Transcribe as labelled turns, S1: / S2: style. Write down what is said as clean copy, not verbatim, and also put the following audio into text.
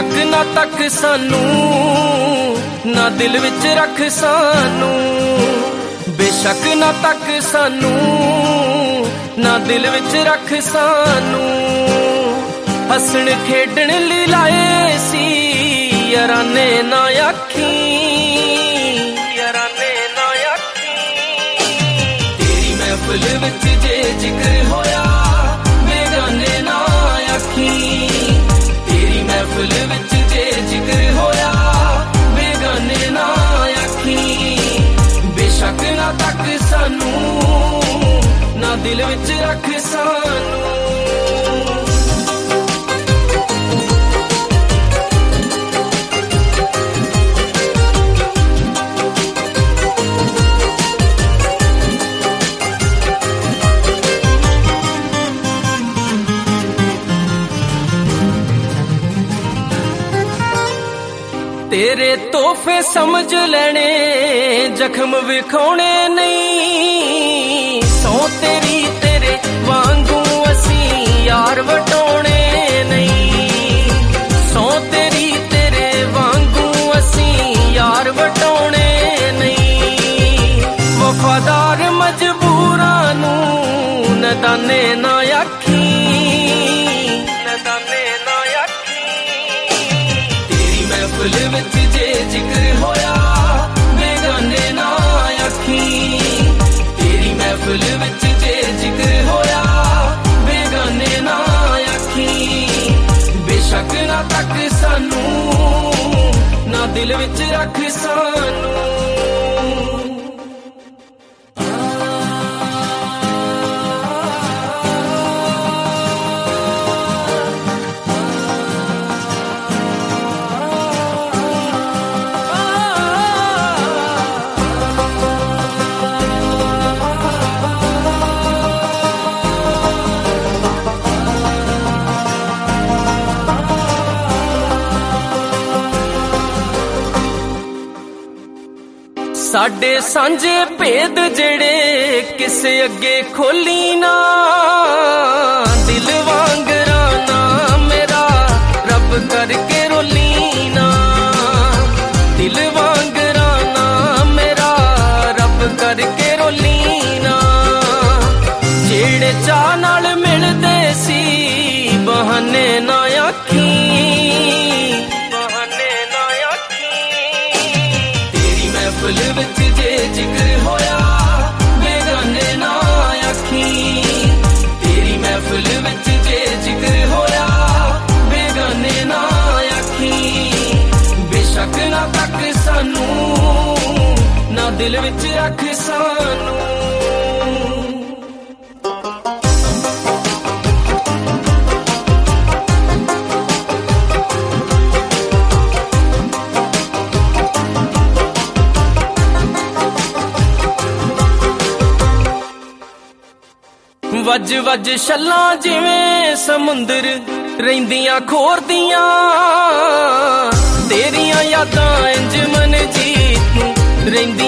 S1: बेशक ना तक सानू ना दिल विच रख सानू, बेशक ना तक सानू ना दिल विच रख सानू। हसन खेडण लई लाए सी याराने ना आखी, याराने ना आखी। तेरी महफिल विच जे जिक्र होया बेगाने ना आखी, तेरी महफिल विच जे जिक्र होया बेगाने ना आखी। बेशक ना तक सानू ना दिल विच रख सानू। तेरे तोहफे समझ लेने जख्म विखाने नहीं, सौ तेरी तेरे वांगू असी यार वटाने नहीं, सौ तेरी तेरे वांगू असी यार वटाने नहीं। वफादार मजबूरां नू नदाने ना आखी, नदाने ना आखी। तेरी महफिल विच जे जिक्र होया बेगाने ना आखी, तेरी महफिल विच जे जिक्र होया बेगाने ना आखी। बेशक ना तक सानू ना दिल विच रख सानू। साडे सांझे भेद जेड़े किसे अगे खोली ना, दिल वांगरा ना मेरा रब करके रोली ना, दिल वांगरा ना मेरा रब करके रोली ना। जेड़े चाह नाल मिलदे सी बहाने ना आखी, बहाने ना आखी। तेरी महफिल विच जे जिक्र होया बेगाने ना आखी, तेरी महफिल विच जे जिक्र होया बेगाने ना आखी। बेशक ना तक सानू ना दिल विच रख सानू। वज वज छल्लां जिवें समुंदर रहिंदियां खोरदियां, तेरियां यादां इंज मन जीत नूं रहिंदियां